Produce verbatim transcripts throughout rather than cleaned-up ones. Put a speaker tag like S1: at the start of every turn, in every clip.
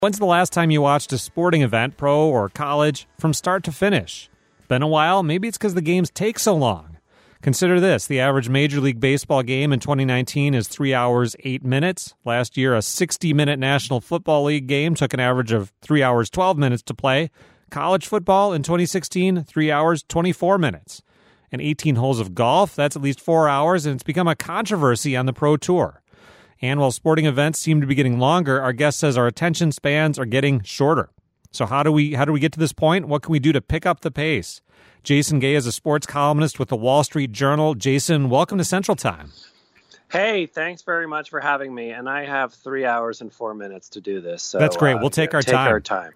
S1: When's the last time you watched a sporting event, pro or college, from start to finish? Been a while? Maybe it's because the games take so long. Consider this. The average Major League Baseball game in twenty nineteen is three hours, eight minutes. Last year, a sixty-minute National Football League game took an average of three hours, twelve minutes to play. College football in twenty sixteen, three hours, twenty-four minutes. And eighteen holes of golf, that's at least four hours, and it's become a controversy on the Pro Tour. And while sporting events seem to be getting longer, our guest says our attention spans are getting shorter. So how do we how do we get to this point? What can we do to pick up the pace? Jason Gay is a sports columnist with the Wall Street Journal. Jason, welcome to Central Time.
S2: Hey, thanks very much for having me. And I have three hours and four minutes to do this. So,
S1: That's great.
S2: Uh,
S1: we'll take our
S2: take
S1: time.
S2: Our time.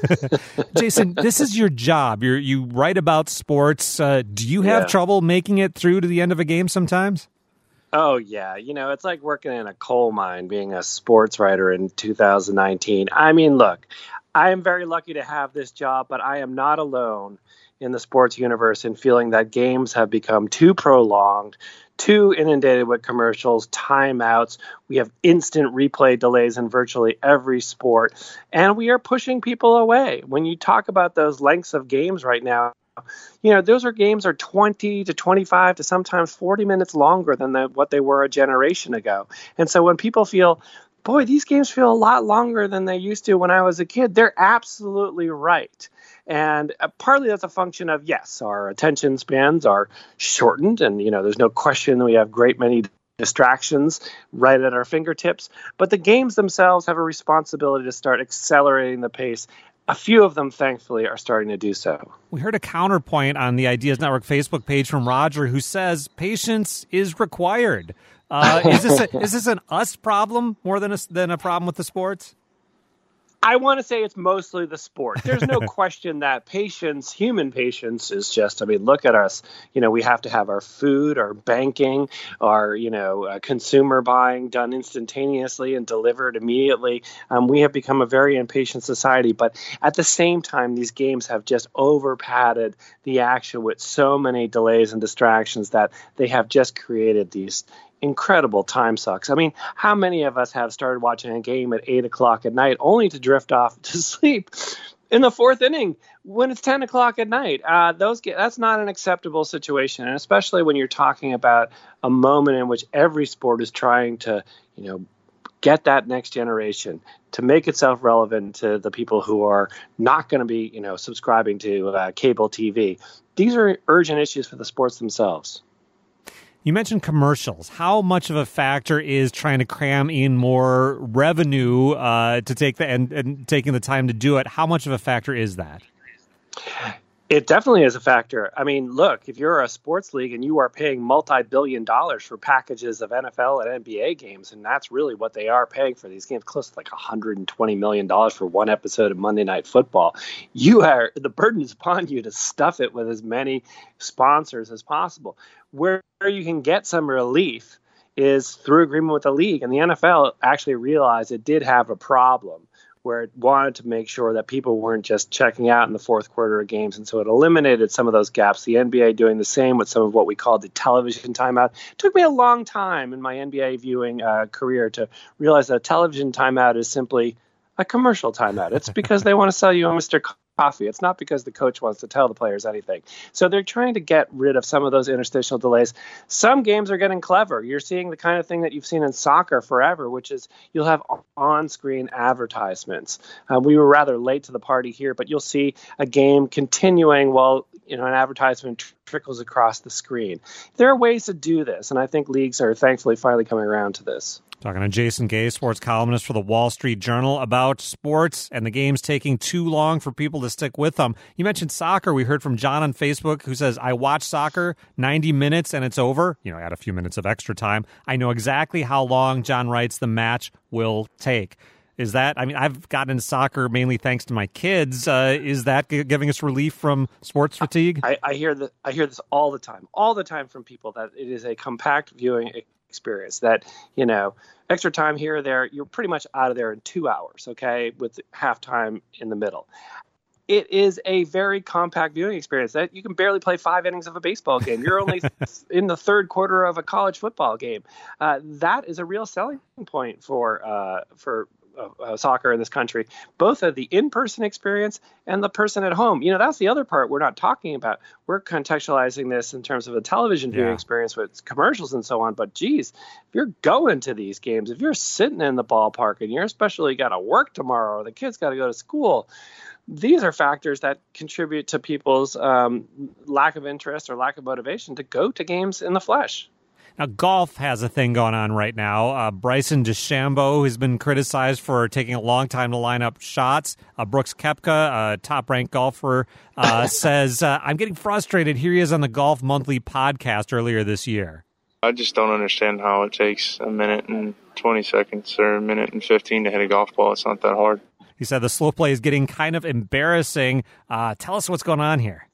S1: Jason, this is your job. You you write about sports. Uh, do you have
S2: Yeah.
S1: trouble making it through to the end of a game sometimes?
S2: Oh, yeah. You know, it's like working in a coal mine being a sports writer in two thousand nineteen. I mean, look, I am very lucky to have this job, but I am not alone in the sports universe in feeling that games have become too prolonged, too inundated with commercials, timeouts. We have instant replay delays in virtually every sport, and we are pushing people away. When you talk about those lengths of games right now, you know, those are games are twenty to twenty-five to sometimes forty minutes longer than the, what they were a generation ago. And so when people feel, boy, these games feel a lot longer than they used to when I was a kid, they're absolutely right. And uh, partly that's a function of, yes, our attention spans are shortened. And, you know, there's no question that we have great many distractions right at our fingertips. But the games themselves have a responsibility to start accelerating the pace. A few of them, thankfully, are starting to do so.
S1: We heard a counterpoint on the Ideas Network Facebook page from Roger, who says patience is required. Uh, is this a, is this an us problem more than a, than a problem with the sports?
S2: I want to say it's mostly the sport. There's no question that patience, human patience, is just, I mean, look at us. You know, we have to have our food, our banking, our, you know, uh, consumer buying done instantaneously and delivered immediately. Um, we have become a very impatient society. But at the same time, these games have just over padded the action with so many delays and distractions that they have just created these incredible time sucks. I mean, how many of us have started watching a game at eight o'clock at night only to drift off to sleep in the fourth inning when it's ten o'clock at night? Uh, those get, that's not an acceptable situation, and especially when you're talking about a moment in which every sport is trying to, you know, get that next generation to make itself relevant to the people who are not going to be, you know, subscribing to uh, cable T V. These are urgent issues for the sports themselves.
S1: You mentioned commercials. How much of a factor is trying to cram in more revenue uh, to take the and, and taking the time to do it? How much of a factor is that?
S2: It definitely is a factor. I mean, look, if you're a sports league and you are paying multi-billion dollars for packages of N F L and N B A games, and that's really what they are paying for these games, close to like one hundred twenty million dollars for one episode of Monday Night Football, you are the burden is upon you to stuff it with as many sponsors as possible. Where you can get some relief is through agreement with the league, and the N F L actually realized it did have a problem where it wanted to make sure that people weren't just checking out in the fourth quarter of games. And so it eliminated some of those gaps. The N B A doing the same with some of what we call the television timeout. It took me a long time in my N B A viewing uh, career to realize that a television timeout is simply a commercial timeout. It's because they want to sell you a Mister Coffee. It's not because the coach wants to tell the players anything. So they're trying to get rid of some of those interstitial delays. Some games are getting clever. You're seeing the kind of thing that you've seen in soccer forever, which is you'll have on-screen advertisements. Uh, we were rather late to the party here, but you'll see a game continuing while, you know, an advertisement tr- trickles across the screen. There are ways to do this, and I think leagues are thankfully finally coming around to this.
S1: Talking to Jason Gay, sports columnist for the Wall Street Journal, about sports and the games taking too long for people to stick with them. You mentioned soccer. We heard from John on Facebook who says, I watch soccer, ninety minutes and it's over. You know, add a few minutes of extra time. I know exactly how long, John writes, the match will take. Is that, I mean, I've gotten into soccer mainly thanks to my kids. Uh, is that g- giving us relief from sports fatigue?
S2: I, I hear that. I hear this all the time, all the time from people that it is a compact viewing experience, that, you know, extra time here or there, you're pretty much out of there in two hours, okay, with halftime in the middle. It is a very compact viewing experience that you can barely play five innings of a baseball game. You're only in the third quarter of a college football game. Uh, that is a real selling point for uh, for of, of soccer in this country, both of the in-person experience and the person at home. You know, that's the other part we're not talking about. We're contextualizing this in terms of a television viewing
S1: Yeah.
S2: experience with commercials and so on. But geez, if you're going to these games, if you're sitting in the ballpark and you're especially got to work tomorrow or the kids got to go to school, these are factors that contribute to people's um, lack of interest or lack of motivation to go to games in the flesh.
S1: Now, golf has a thing going on right now. Uh, Bryson DeChambeau has been criticized for taking a long time to line up shots. Uh, Brooks Koepka, a top-ranked golfer, uh, says, uh, I'm getting frustrated. Here he is on the Golf Monthly podcast earlier this year.
S3: I just don't understand how it takes a minute and twenty seconds or a minute and fifteen to hit a golf ball. It's not that hard.
S1: He said the slow play is getting kind of embarrassing. Uh, tell us what's going on here.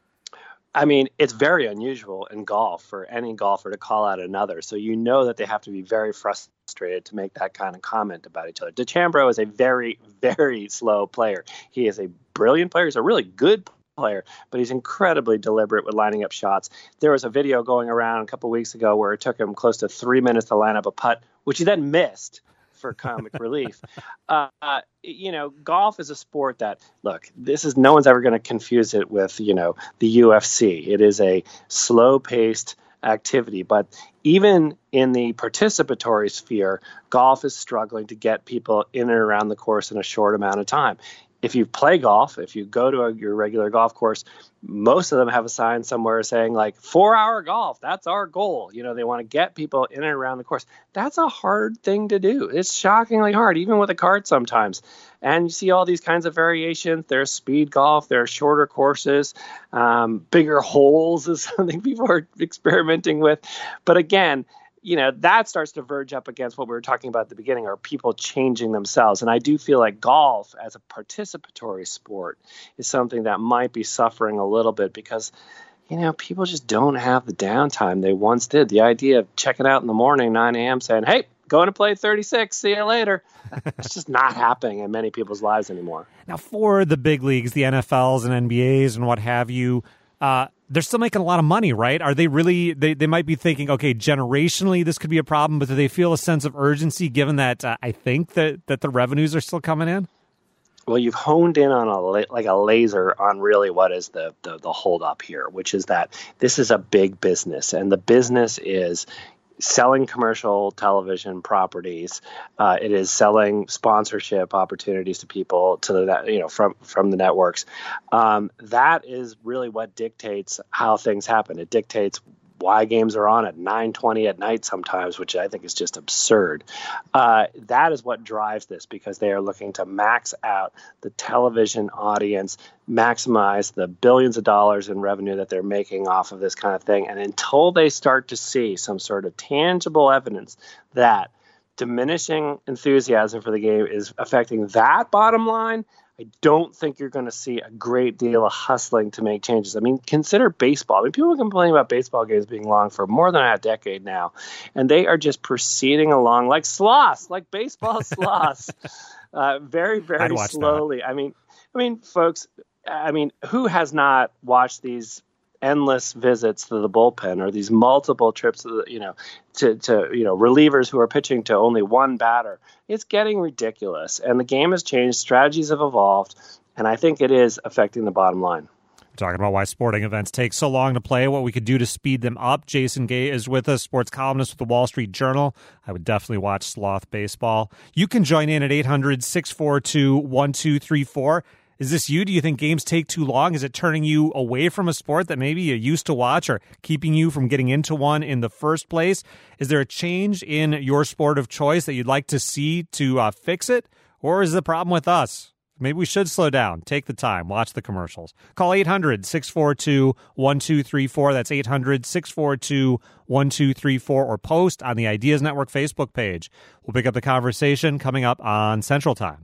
S2: I mean, it's very unusual in golf for any golfer to call out another. So you know that they have to be very frustrated to make that kind of comment about each other. DeChambeau is a very, very slow player. He is a brilliant player. He's a really good player, but he's incredibly deliberate with lining up shots. There was a video going around a couple weeks ago where it took him close to three minutes to line up a putt, which he then missed for comic relief. Uh, you know, golf is a sport that, look, this is, no one's ever going to confuse it with, you know, the U F C. It is a slow paced activity, but even in the participatory sphere, golf is struggling to get people in and around the course in a short amount of time. If you play golf, if you go to a, your regular golf course, most of them have a sign somewhere saying like four hour golf. That's our goal. You know, they want to get people in and around the course. That's a hard thing to do. It's shockingly hard, even with a cart sometimes. And you see all these kinds of variations. There's speed golf. There are shorter courses. Um, bigger holes is something people are experimenting with. But again, you know, that starts to verge up against what we were talking about at the beginning, are people changing themselves. And I do feel like golf as a participatory sport is something that might be suffering a little bit because, you know, people just don't have the downtime they once did. The idea of checking out in the morning, nine a.m., saying, hey, going to play thirty-six, see you later. It's just not happening in many people's lives anymore.
S1: Now, for the big leagues, the N F Ls and N B As and what have you, uh, they're still making a lot of money, right? Are they really, they, they might be thinking, okay, generationally this could be a problem, but do they feel a sense of urgency given that uh, I think that, that the revenues are still coming in?
S2: Well, you've honed in on a like a laser on really what is the, the the hold up here, which is that this is a big business, and the business is selling commercial television properties. Uh, it is selling sponsorship opportunities to people to the you know from from the networks. Um, that is really what dictates how things happen. It dictates why games are on at nine twenty at night sometimes, which I think is just absurd. Uh, that is what drives this, because they are looking to max out the television audience, maximize the billions of dollars in revenue that they're making off of this kind of thing. And until they start to see some sort of tangible evidence that diminishing enthusiasm for the game is affecting that bottom line, I don't think you're going to see a great deal of hustling to make changes. I mean, consider baseball. I mean, people complain about baseball games being long for more than a decade now, and they are just proceeding along like sloths, like baseball sloths, uh, very, very slowly. That. I mean, I mean, folks, I mean, who has not watched these endless visits to the bullpen or these multiple trips to the, you know, to, to, you know, relievers who are pitching to only one batter? It's getting ridiculous. And the game has changed. Strategies have evolved. And I think it is affecting the bottom line.
S1: We're talking about why sporting events take so long to play, what we could do to speed them up. Jason Gay is with us, sports columnist with the Wall Street Journal. I would definitely watch Sloth Baseball. You can join in at eight hundred, six four two, one two three four. Is this you? Do you think games take too long? Is it turning you away from a sport that maybe you used to watch or keeping you from getting into one in the first place? Is there a change in your sport of choice that you'd like to see to uh, fix it? Or is the problem with us? Maybe we should slow down. Take the time. Watch the commercials. Call eight hundred, six four two, one two three four. That's eight hundred, six four two, one two three four. Or post on the Ideas Network Facebook page. We'll pick up the conversation coming up on Central Time.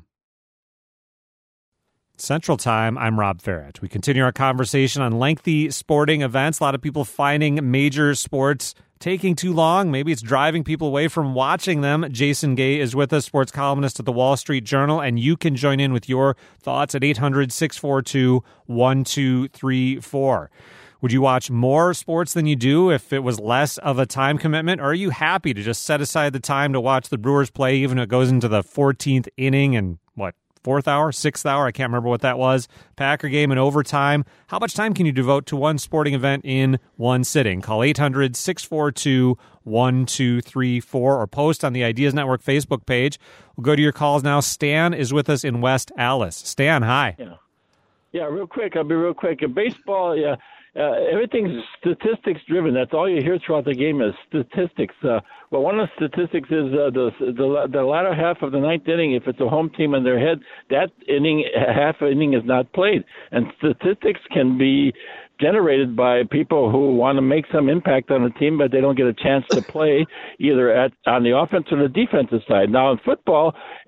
S1: Central Time, I'm Rob Farrett. We continue our conversation on lengthy sporting events. A lot of people finding major sports taking too long. Maybe it's driving people away from watching them. Jason Gay is with us, sports columnist at the Wall Street Journal, and you can join in with your thoughts at eight hundred, six four two, one two three four. Would you watch more sports than you do if it was less of a time commitment? Or are you happy to just set aside the time to watch the Brewers play, even if it goes into the fourteenth inning and, what, fourth hour, sixth hour? I can't remember what that was. Packer game in overtime. How much time can you devote to one sporting event in one sitting? Call eight hundred, six four two, one two three four or post on the Ideas Network Facebook page. We'll go to your calls now. Stan is with us in West Allis. Stan, hi.
S4: Yeah, yeah real quick. I'll be real quick. Baseball, yeah. Uh, everything's statistics driven. That's all you hear throughout the game is statistics. Uh, well, one of the statistics is uh, the, the the latter half of the ninth inning. If it's a home team in their head, that inning, half inning is not played. And statistics can be generated by people who want to make some impact on the team, but they don't get a chance to play either at on the offense or the defensive side. Now in football, uh,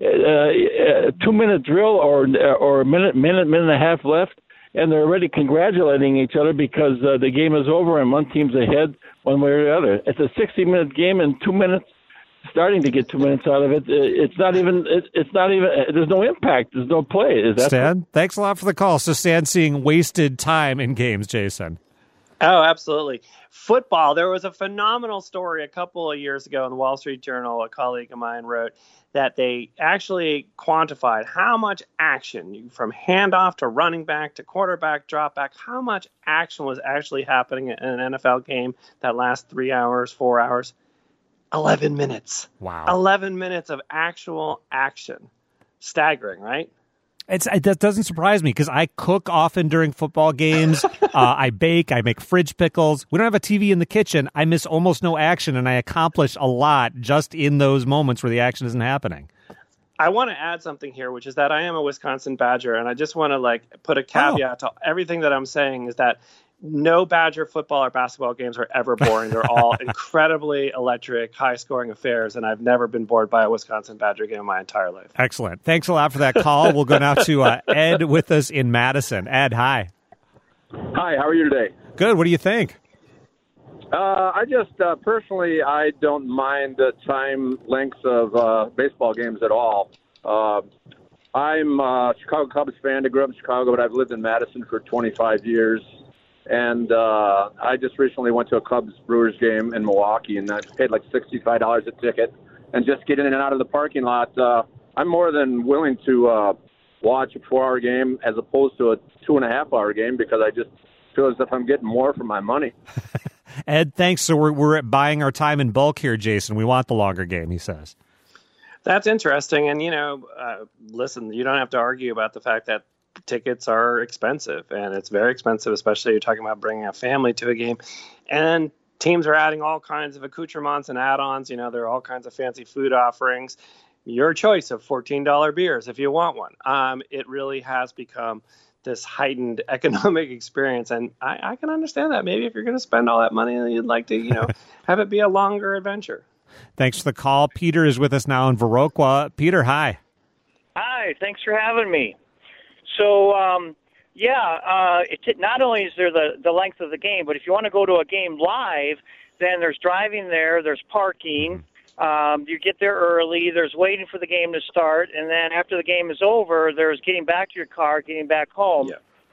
S4: a two-minute drill or or a minute, minute, minute and a half left, and they're already congratulating each other because uh, the game is over and one team's ahead one way or the other. It's a sixty-minute game and two minutes, starting to get two minutes out of it. It's not even, it's not even, there's no impact. There's no play. Is that
S1: Stan, thanks a lot for the call. So Stan seeing wasted time in games, Jason.
S2: Oh, absolutely. Football, there was a phenomenal story a couple of years ago in the Wall Street Journal. A colleague of mine wrote that they actually quantified how much action, from handoff to running back to quarterback drop back, how much action was actually happening in an N F L game that lasts three hours, four hours. eleven minutes.
S1: Wow.
S2: eleven minutes of actual action. Staggering, right?
S1: It's, it doesn't surprise me because I cook often during football games. uh, I bake. I make fridge pickles. We don't have a T V in the kitchen. I miss almost no action, and I accomplish a lot just in those moments where the action isn't happening.
S2: I want to add something here, which is that I am a Wisconsin Badger, and I just want to like put a caveat oh. to everything that I'm saying is that no Badger football or basketball games are ever boring. They're all incredibly electric, high-scoring affairs, and I've never been bored by a Wisconsin Badger game in my entire life.
S1: Excellent. Thanks a lot for that call. We'll go now to uh, Ed with us in Madison. Ed, hi.
S5: Hi, how are you today?
S1: Good. What do you think?
S5: Uh, I just, uh, personally, I don't mind the time lengths of uh, baseball games at all. Uh, I'm a Chicago Cubs fan. I grew up in Chicago, but I've lived in Madison for twenty-five years. And uh, I just recently went to a Cubs-Brewers game in Milwaukee, and I paid like sixty-five dollars a ticket. And just get in and out of the parking lot, uh, I'm more than willing to uh, watch a four-hour game as opposed to a two-and-a-half-hour game because I just feel as if I'm getting more for my money.
S1: Ed, thanks. So we're, we're buying our time in bulk here, Jason. We want the longer game, he says.
S2: That's interesting. And, you know, uh, listen, you don't have to argue about the fact that tickets are expensive, and it's very expensive, especially you're talking about bringing a family to a game. And teams are adding all kinds of accoutrements and add-ons. You know, there are all kinds of fancy food offerings. Your choice of fourteen dollars beers if you want one. Um, it really has become this heightened economic experience, and I, I can understand that. Maybe if you're going to spend all that money, you'd like to, you know, have it be a longer adventure. Thanks for the call. Peter is with us now in Viroqua. Peter, hi.
S6: Hi, thanks for having me. So, um, yeah, uh, it, not only is there the, the length of the game, but if you want to go to a game live, then there's driving there, there's parking, um, you get there early, there's waiting for the game to start, and then after the game is over, there's getting back to your car, getting back home. Yeah.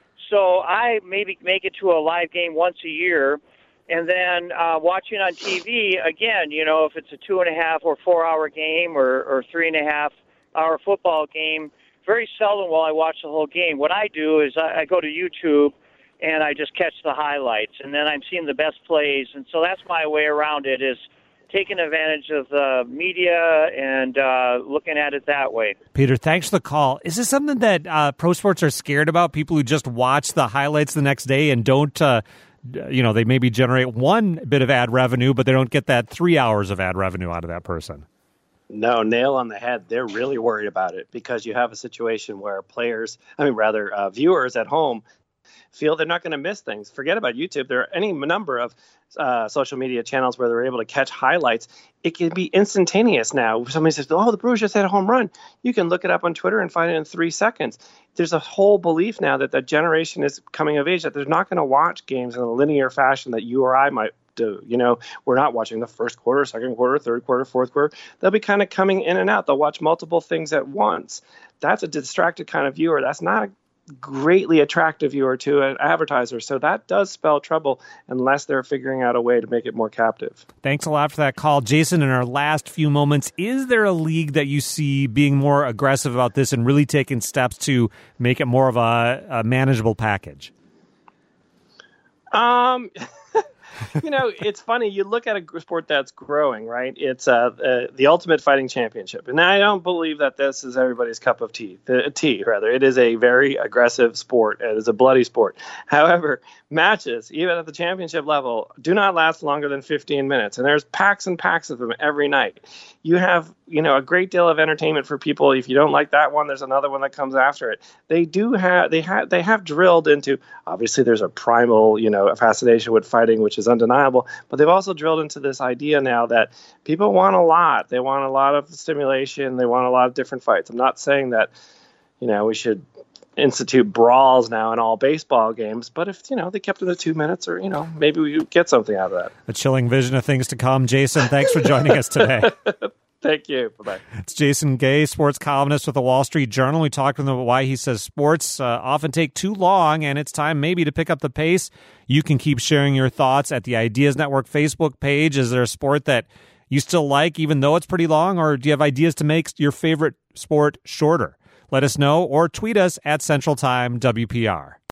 S6: So I maybe make it to a live game once a year, and then uh, watching on T V, again, you know, if it's a two and a half or four hour game or, or three and a half hour football game, very seldom will I watch the whole game. What I do is I, I go to YouTube and I just catch the highlights, and then I'm seeing the best plays. And so that's my way around it, is taking advantage of the media and uh, looking at it that way.
S1: Peter, thanks for the call. Is this something that uh, pro sports are scared about, people who just watch the highlights the next day and don't, uh, you know, they maybe generate one bit of ad revenue, but they don't get that three hours of ad revenue out of that person?
S2: No, nail on the head. They're really worried about it because you have a situation where players, I mean, rather uh, viewers at home feel they're not going to miss things. Forget about YouTube. There are any number of uh, social media channels where they're able to catch highlights. It can be instantaneous now. Somebody says, oh, the Brewers just had a home run. You can look it up on Twitter and find it in three seconds. There's a whole belief now that the generation is coming of age that they're not going to watch games in a linear fashion that you or I might do. You know, we're not watching the first quarter, second quarter, third quarter, fourth quarter. They'll be kind of coming in and out. They'll watch multiple things at once. That's a distracted kind of viewer. That's not greatly attractive viewer to an advertiser. So that does spell trouble unless they're figuring out a way to make it more captive.
S1: Thanks a lot for that call. Jason, in our last few moments, is there a league that you see being more aggressive about this and really taking steps to make it more of a, a manageable package?
S2: Um... You know, it's funny. You look at a sport that's growing, right? It's uh, uh, the Ultimate Fighting Championship. And I don't believe that this is everybody's cup of tea, uh, tea, rather. It is a very aggressive sport. It is a bloody sport. However, matches, even at the championship level, do not last longer than fifteen minutes. And there's packs and packs of them every night. You have, you know, a great deal of entertainment for people. If you don't like that one, there's another one that comes after it. They do have, they have, they have drilled into, obviously there's a primal, you know, fascination with fighting, which is undeniable, but they've also drilled into this idea now that people want a lot. They want a lot of stimulation. They want a lot of different fights. I'm not saying that, you know, we should institute brawls now in all baseball games, but if, you know, they kept it to two minutes or, you know, maybe we get something out of that.
S1: A chilling vision of things to come. Jason, thanks for joining us today.
S2: Thank you. Bye-bye.
S1: It's Jason Gay, sports columnist with the Wall Street Journal. We talked with him about why he says sports uh, often take too long, and it's time maybe to pick up the pace. You can keep sharing your thoughts at the Ideas Network Facebook page. Is there a sport that you still like, even though it's pretty long, or do you have ideas to make your favorite sport shorter? Let us know or tweet us at Central Time W P R.